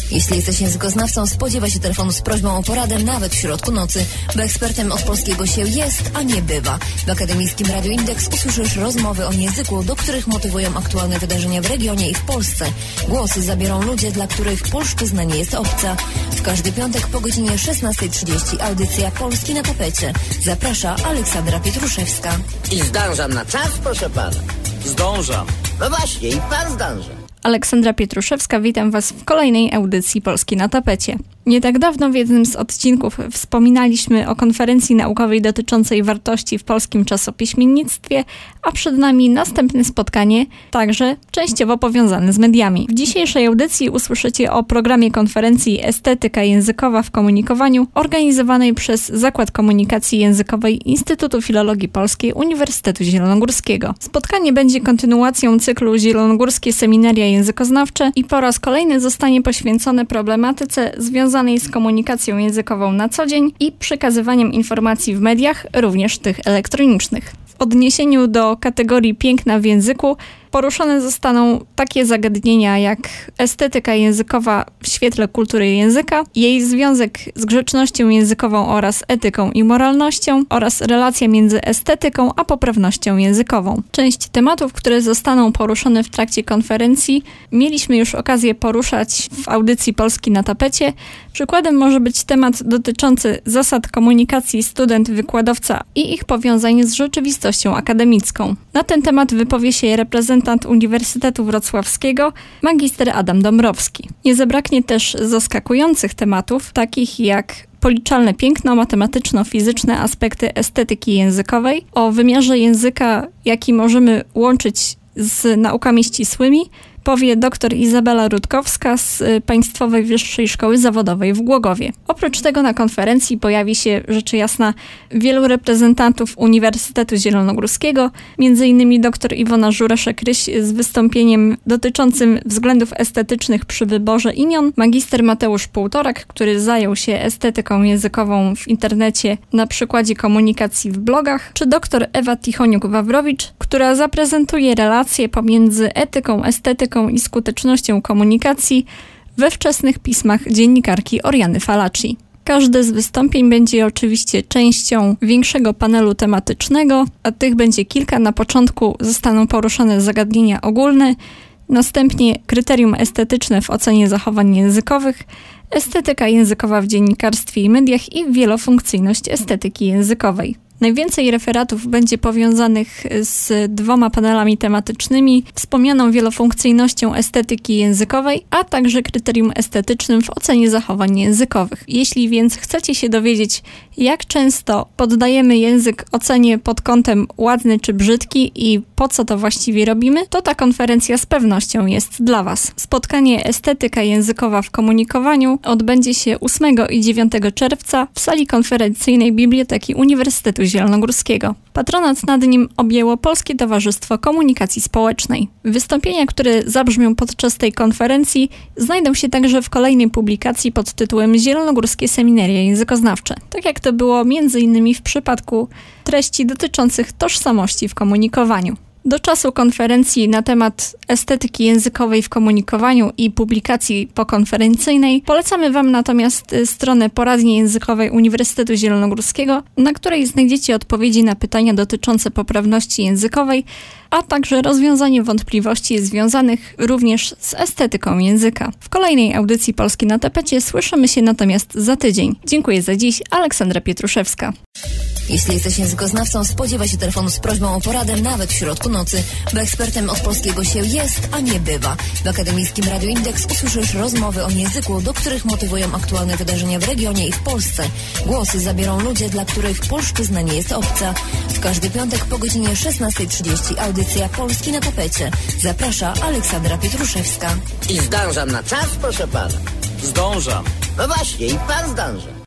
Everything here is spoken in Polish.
Jeśli jesteś językoznawcą, spodziewaj się telefonu z prośbą o poradę nawet w środku nocy, bo ekspertem od polskiego się jest, a nie bywa. W Akademickim Radiu Indeks usłyszysz rozmowy o języku, do których motywują aktualne wydarzenia w regionie i w Polsce. Głosy zabiorą ludzie, dla których polszczyzna nie jest obca. W każdy piątek po godzinie 16:30 audycja Polski na tapecie. Zaprasza Aleksandra Pietruszewska. I zdążam na czas, proszę pana. Zdążam. No właśnie, i pan zdąża. Aleksandra Pietruszewska, witam Was w kolejnej audycji Polski na tapecie. Nie tak dawno w jednym z odcinków wspominaliśmy o konferencji naukowej dotyczącej wartości w polskim czasopiśmiennictwie, a przed nami następne spotkanie, także częściowo powiązane z mediami. W dzisiejszej audycji usłyszycie o programie konferencji Estetyka językowa w komunikowaniu, organizowanej przez Zakład Komunikacji Językowej Instytutu Filologii Polskiej Uniwersytetu Zielonogórskiego. Spotkanie będzie kontynuacją cyklu Zielonogórskie Seminaria Językoznawcze i po raz kolejny zostanie poświęcone problematyce związanej z komunikacją językową na co dzień i przekazywaniem informacji w mediach, również tych elektronicznych. W odniesieniu do kategorii piękna w języku poruszone zostaną takie zagadnienia jak estetyka językowa w świetle kultury języka, jej związek z grzecznością językową oraz etyką i moralnością oraz relacja między estetyką a poprawnością językową. Część tematów, które zostaną poruszone w trakcie konferencji, mieliśmy już okazję poruszać w audycji Polski na tapecie. Przykładem może być temat dotyczący zasad komunikacji student-wykładowca i ich powiązanie z rzeczywistością akademicką. Na ten temat wypowie się reprezentant Uniwersytetu Wrocławskiego, magister Adam Dąbrowski. Nie zabraknie też zaskakujących tematów, takich jak policzalne piękno, matematyczno-fizyczne aspekty estetyki językowej, o wymiarze języka, jaki możemy łączyć z naukami ścisłymi, powie dr Izabela Rutkowska z Państwowej Wyższej Szkoły Zawodowej w Głogowie. Oprócz tego na konferencji pojawi się, rzecz jasna, wielu reprezentantów Uniwersytetu Zielonogórskiego, m.in. dr Iwona Żureszek-Ryś z wystąpieniem dotyczącym względów estetycznych przy wyborze imion, magister Mateusz Półtorak, który zajął się estetyką językową w internecie na przykładzie komunikacji w blogach, czy dr Ewa Tichoniuk-Wawrowicz, która zaprezentuje relacje pomiędzy etyką, estetyką i skutecznością komunikacji we wczesnych pismach dziennikarki Oriany Falaci. Każde z wystąpień będzie oczywiście częścią większego panelu tematycznego, a tych będzie kilka. Na początku zostaną poruszone zagadnienia ogólne, następnie kryterium estetyczne w ocenie zachowań językowych, estetyka językowa w dziennikarstwie i mediach i wielofunkcyjność estetyki językowej. Najwięcej referatów będzie powiązanych z dwoma panelami tematycznymi, wspomnianą wielofunkcyjnością estetyki językowej, a także kryterium estetycznym w ocenie zachowań językowych. Jeśli więc chcecie się dowiedzieć, jak często poddajemy język ocenie pod kątem ładny czy brzydki i po co to właściwie robimy, to ta konferencja z pewnością jest dla Was. Spotkanie Estetyka językowa w komunikowaniu odbędzie się 8 i 9 czerwca w sali konferencyjnej Biblioteki Uniwersytetu Zielonogórskiego. Patronat nad nim objęło Polskie Towarzystwo Komunikacji Społecznej. Wystąpienia, które zabrzmią podczas tej konferencji, znajdą się także w kolejnej publikacji pod tytułem Zielonogórskie Seminaria Językoznawcze. Tak jak to było m.in. w przypadku treści dotyczących tożsamości w komunikowaniu. Do czasu konferencji na temat estetyki językowej w komunikowaniu i publikacji pokonferencyjnej polecamy Wam natomiast stronę poradni językowej Uniwersytetu Zielonogórskiego, na której znajdziecie odpowiedzi na pytania dotyczące poprawności językowej, a także rozwiązanie wątpliwości związanych również z estetyką języka. W kolejnej audycji Polski na tapecie słyszymy się natomiast za tydzień. Dziękuję za dziś, Aleksandra Pietruszewska. Jeśli jesteś językoznawcą, spodziewaj się telefonu z prośbą o poradę nawet w środku nocy, bo ekspertem od polskiego się jest, a nie bywa. W Akademickim Radiu Indeks usłyszysz rozmowy o języku, do których motywują aktualne wydarzenia w regionie i w Polsce. Głosy zabiorą ludzie, dla których polszczyzna nie jest obca. W każdy piątek po godzinie 16:30 audycja Polski na tapecie. Zaprasza Aleksandra Pietruszewska. I zdążam na czas, proszę pana. Zdążam. No właśnie, i pan zdąża.